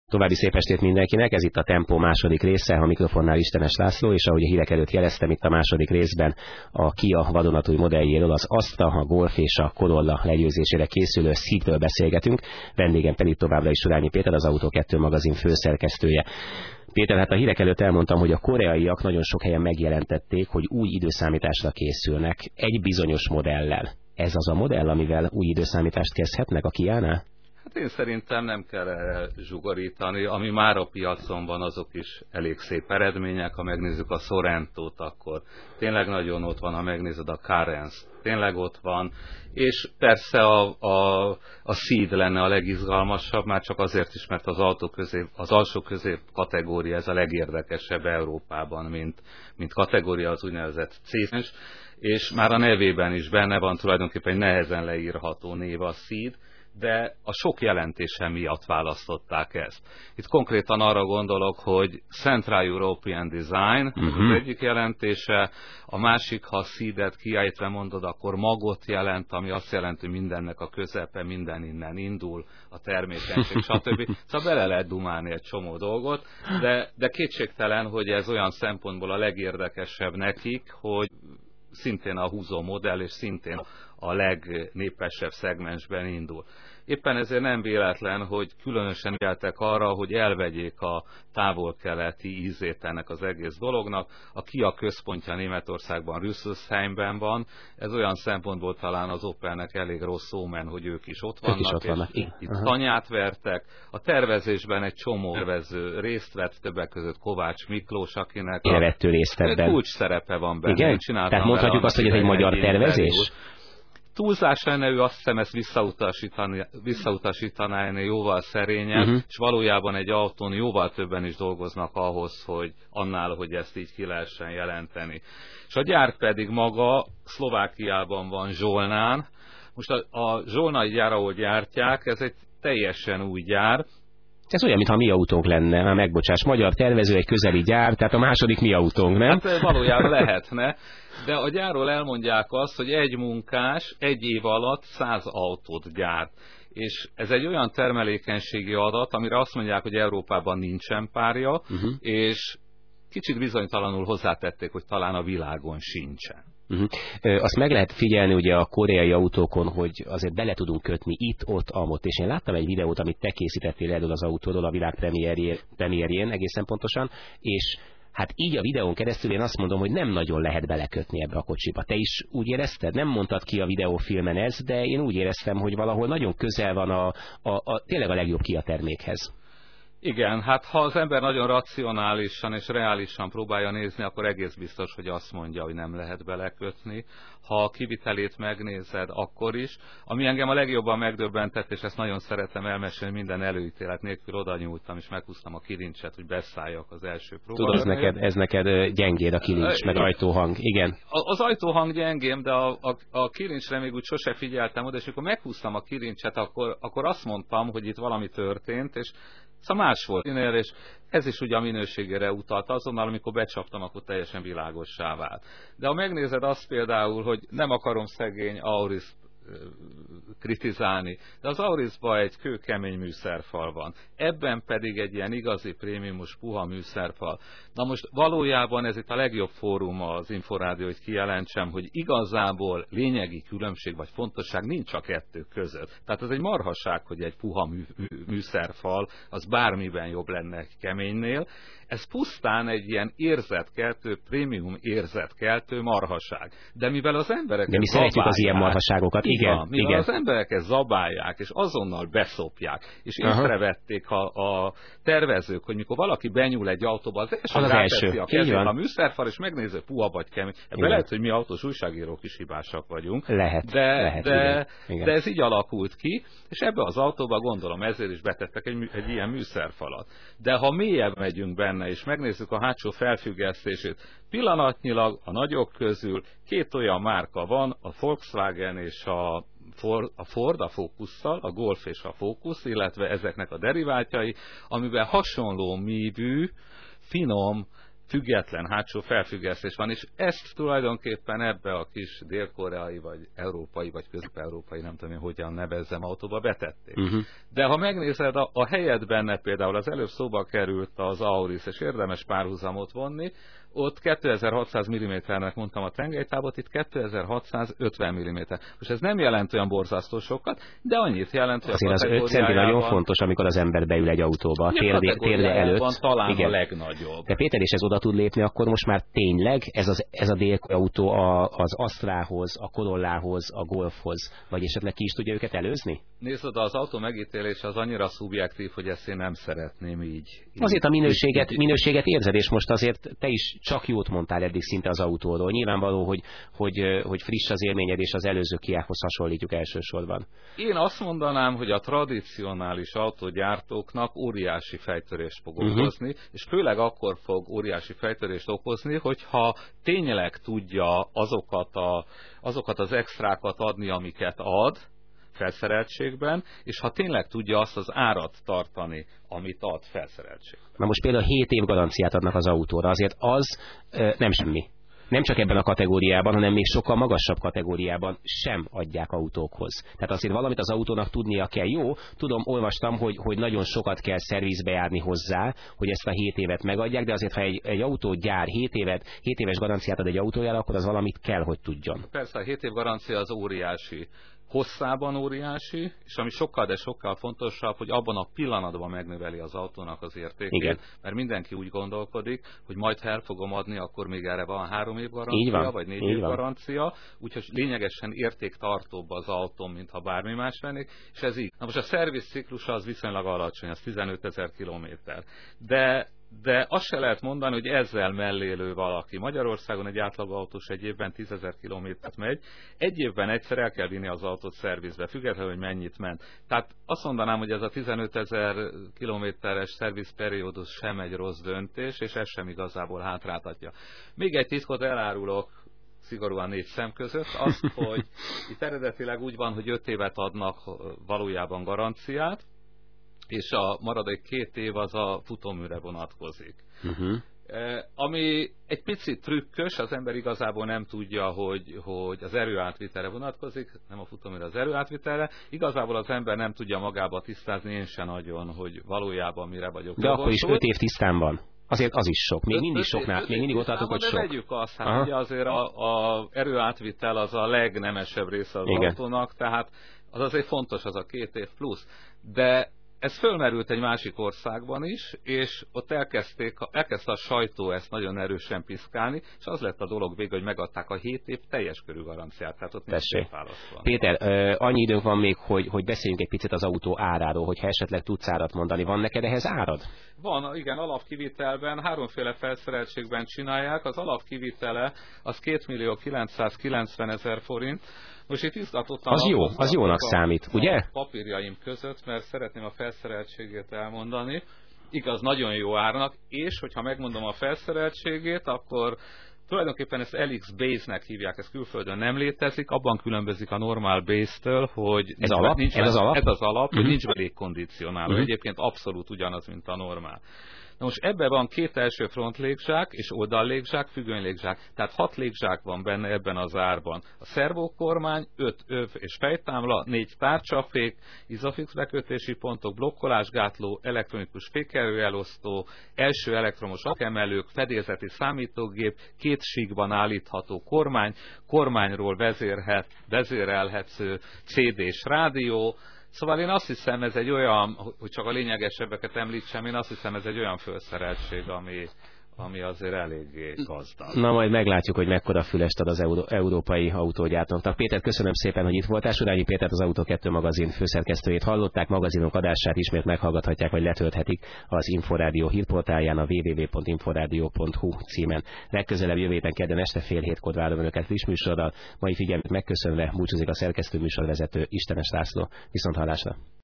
További szép estét mindenkinek, ez itt a Tempó második része, a mikrofonnál Istenes László, és ahogy a hírek előtt jeleztem, itt a második részben a Kia vadonatúj modelljéről, az Astra, a Golf és a Corolla legyőzésére készülő Ceedről beszélgetünk. Vendégem pedig továbbra is Surányi Péter, az Autó 2 magazin főszerkesztője. Péter, hát a hírek előtt elmondtam, hogy a koreaiak nagyon sok helyen megjelentették, hogy új időszámításra készülnek egy bizonyos modellel. Ez az a modell, amivel új időszámítást kezdhetnek a Kiánál? Hát én szerintem nem kell erre zsugorítani, ami már a piacon van, azok is elég szép eredmények. Ha megnézzük a Sorrentót, akkor tényleg nagyon ott van, ha megnézed a Carens, tényleg ott van, és persze a Ceed lenne a legizgalmasabb, már csak azért is, mert az alsó közép kategória, ez a legérdekesebb Európában, mint kategória, az úgynevezett C, és már a nevében is benne van tulajdonképpen egy nehezen leírható név a Ceed, de a sok jelentése miatt választották ezt. Itt konkrétan arra gondolok, hogy Central European Design, az egyik jelentése, a másik, ha Ceedet kiejtve mondod, akkor magot jelent, ami azt jelenti, hogy mindennek a közepe, minden innen indul, a termékenység, stb. Szóval bele lehet dumálni egy csomó dolgot, de kétségtelen, hogy ez olyan szempontból a legérdekesebb nekik, hogy szintén a húzó modell, és szintén a legnépesebb szegmensben indul. Éppen ezért nem véletlen, hogy különösen ügyeltek arra, hogy elvegyék a távol-keleti ízét ennek az egész dolognak. A Kia központja Németországban, Rüsselsheimben van. Ez olyan szempontból talán az Opelnek elég rossz ómen, hogy ők is ott vannak. Itt tanyát vertek. A tervezésben egy csomó tervező részt vett, többek között Kovács Miklós, akinek kulcs szerepe van benne. Igen? Tehát mondhatjuk azt, hogy ez egy magyar tervezés? Túlzás lenne, ő azt hiszem ezt visszautasítaná ennél jóval szerényen, és valójában egy autón jóval többen is dolgoznak ahhoz, hogy annál, hogy ezt így ki lehessen jelenteni. És a gyár pedig maga Szlovákiában van, Zsolnán. Most a zsolnai gyár, ahol gyártják, ez egy teljesen új gyár. Ez olyan, mintha mi autónk lenne, már megbocsáss, magyar tervező, egy közeli gyár, tehát a második mi autónk, nem? Hát valójában lehetne, de a gyárról elmondják azt, hogy egy munkás egy év alatt 100 autót gyárt. És ez egy olyan termelékenységi adat, amire azt mondják, hogy Európában nincsen párja, és kicsit bizonytalanul hozzátették, hogy talán a világon sincsen. Azt meg lehet figyelni ugye a koreai autókon, hogy azért bele tudunk kötni itt, ott, amott. És én láttam egy videót, amit te készítettél erről az autóról a világ premierjén egészen pontosan, és hát így a videón keresztül én azt mondom, hogy nem nagyon lehet belekötni ebbe a kocsiba. Te is úgy érezted? Nem mondtad ki a videófilmen ez, de én úgy éreztem, hogy valahol nagyon közel van tényleg a legjobb Kia termékhez. Igen, hát ha az ember nagyon racionálisan és reálisan próbálja nézni, akkor egész biztos, hogy azt mondja, hogy nem lehet belekötni. Ha a kivitelét megnézed, akkor is. Ami engem a legjobban megdöbbentett, és ezt nagyon szeretem elmesélni, minden előítélet nélkül oda nyúltam, és meghúztam a kilincset, hogy beszálljak az első próbára. Tudod, ez neked gyengéd a kilincs, meg ajtóhang, igen. Az ajtóhang gyengém, de a kilincsre még úgy sose figyeltem oda, és amikor meghúztam a kilincset, akkor azt mondtam, hogy itt valami történt, és szóval más volt, és ez is ugye a minőségére utalt azonnal, amikor becsaptam, akkor teljesen világossá vált. De ha megnézed azt például, hogy nem akarom szegény Auris kritizálni, de az Aurisban egy kőkemény műszerfal van. Ebben pedig egy ilyen igazi prémiumos puha műszerfal. Na most valójában ez itt a legjobb fórum az Inforádió, hogy kijelentsem, hogy igazából lényegi különbség vagy fontosság nincs a kettő között. Tehát ez egy marhaság, hogy egy puha műszerfal az bármiben jobb lenne egy keménynél. Ez pusztán egy ilyen érzetkeltő, prémium érzetkeltő marhaság. De mivel az emberek mi szeretjük az ilyen marhaságokat, igen. Mivel az emberek ezt zabálják, és azonnal beszopják, és észrevették a tervezők, hogy mikor valaki benyúl egy autóba, az első a kezét a műszerfal, és megnézi, puha vagy kemény. Ebben lehet, hogy mi autós újságírók is hibásak vagyunk. Lehet, de ez így alakult ki, és ebbe az autóba gondolom ezért is betettek egy ilyen műszerfalat. De ha mélyebb megyünk benne, és megnézzük a hátsó felfüggesztését, pillanatnyilag a nagyok közül két olyan márka van, a Volkswagen és a Ford a Focusszal, a Golf és a Focus, illetve ezeknek a deriváltjai, amiben hasonló mívű, finom független hátsó felfüggesztés van, és ezt tulajdonképpen ebbe a kis dél-koreai, vagy európai, vagy közép-európai, nem tudom én hogyan nevezzem, autóba betették. De ha megnézed a helyet benne, például az előbb szóba került az Auris, és érdemes párhuzamot vonni, ott 2600 mm-nek mondtam a tengelytávot, itt 2650 mm. Most ez nem jelent olyan borzasztó sokat, de annyit jelent, hogy azért az 5 centi nagyon fontos, amikor az ember beül egy autóba, a térde előtt. Talán igen. A legnagyobb. De Péter, és ez oda tud lépni, akkor most már tényleg ez a dél-autó az Astrához, a Corollához, a Golfhoz, vagy esetleg ki is tudja őket előzni? Nézd, az autó megítélése az annyira szubjektív, hogy ezt én nem szeretném így. Azért a minőséget érzed, és most azért te is csak jót mondtál eddig szinte az autóról. Nyilvánvaló, hogy friss az élményed, és az előző Kiához hasonlítjuk elsősorban. Én azt mondanám, hogy a tradicionális autógyártóknak óriási fejtörést fog okozni, és főleg akkor fog óriási fejtörést okozni, hogyha tényleg tudja azokat az extrákat adni, amiket ad felszereltségben, és ha tényleg tudja azt az árat tartani, amit ad felszereltségben. Na most például 7 év garanciát adnak az autóra, azért az nem semmi. Nem csak ebben a kategóriában, hanem még sokkal magasabb kategóriában sem adják autókhoz. Tehát azért valamit az autónak tudnia kell. Jó, tudom, olvastam, hogy nagyon sokat kell szervizbe járni hozzá, hogy ezt a 7 évet megadják, de azért, ha egy autógyár 7 éves garanciát ad egy autójára, akkor az valamit kell, hogy tudjon. Persze, a 7 év garancia az óriási. Hosszában óriási, és ami sokkal, de sokkal fontosabb, hogy abban a pillanatban megnöveli az autónak az értékét. Igen. Mert mindenki úgy gondolkodik, hogy majd ha el fogom adni, akkor még erre van 3 év garancia, vagy 4 év garancia, úgyhogy lényegesen értéktartóbb az autóm, mintha bármi más vennék, és ez így. Na most a szervizciklusa az viszonylag alacsony, az 15 000 kilométer. De azt se lehet mondani, hogy ezzel mellélő valaki. Magyarországon egy átlagautós egy évben 10 000 kilométert megy, egy évben egyszer el kell vinni az autót szervizbe, függetlenül, hogy mennyit ment. Tehát azt mondanám, hogy ez a 15 000 kilométeres szervizperiódus sem egy rossz döntés, és ez sem igazából hátráltatja. Még egy titkot elárulok, szigorúan 4 szem között, azt, hogy itt eredetileg úgy van, hogy 5 évet adnak valójában garanciát, és a maradék 2 év az a futóműre vonatkozik. Ami egy picit trükkös, az ember igazából nem tudja, hogy az erőátvitelre vonatkozik, nem a futóműre, az erőátvitelre. Igazából az ember nem tudja magába tisztázni, én sem nagyon, hogy valójában mire vagyok. De akkor is 5 év tisztán van. Azért az is sok. Még mindig soknál, még mindig ott tartok, hogy sok. De vegyük azt, hát ugye azért az erőátvitel az a legnemesebb része az autónak, tehát az azért fontos, az a 2 év plusz. De ez fölmerült egy másik országban is, és ott elkezdte a sajtó ezt nagyon erősen piszkálni, és az lett a dolog vége, hogy megadták a 7 év teljes körű garanciát, tehát ott nincs szétválasztva. Péter, annyi időnk van még, hogy beszéljünk egy picit az autó áráról, hogyha esetleg tudsz árat mondani. Van neked ehhez árad? Van, igen, alapkivitelben, 3 felszereltségben csinálják, az alapkivitele az 2 990 000 forint. Most itt izgatottan az jónak számít, ugye? Papírjaim között, mert szeretném a felszereltségét elmondani. Igaz, nagyon jó árnak, és hogyha megmondom a felszereltségét, akkor tulajdonképpen ezt LX Base-nek hívják, ez külföldön nem létezik, abban különbözik a normál Base-től, hogy ez az alap, hogy nincs légkondicionáló. Egyébként abszolút ugyanaz, mint a normál. Na most ebben van 2 első front légzsák és oldallégzsák, függöny légzsák. Tehát 6 légzsák van benne ebben az árban. A szervókormány, 5 öv és fejtámla, 4 tárcsafék, izofix bekötési pontok, blokkolásgátló, elektronikus fékerőelosztó, első elektromos akemelők, fedélzeti számítógép, 2 síkban állítható kormány, kormányról vezérelhető CD-s rádió. Szóval én azt hiszem, ez egy olyan, hogy csak a lényegesebbeket említsem, én azt hiszem, ez egy olyan felszereltség, ami azért eléggé gazdag. Na majd meglátjuk, hogy mekkora fülest ad az európai autógyártóknak. Péter, köszönöm szépen, hogy itt voltál. Surányi Pétert, az Autó 2 magazin főszerkesztőjét hallották. Magazinunk adását ismét meghallgathatják, vagy letölthetik az Inforádió hírportálján, a www.inforadio.hu címen. Legközelebb jövő héten kedden este 6:30 várom önöket friss műsorral. Mai figyelmet megköszönve búcsúzik a szerkesztő műsorvezető Istenes László. Viszonthallásra.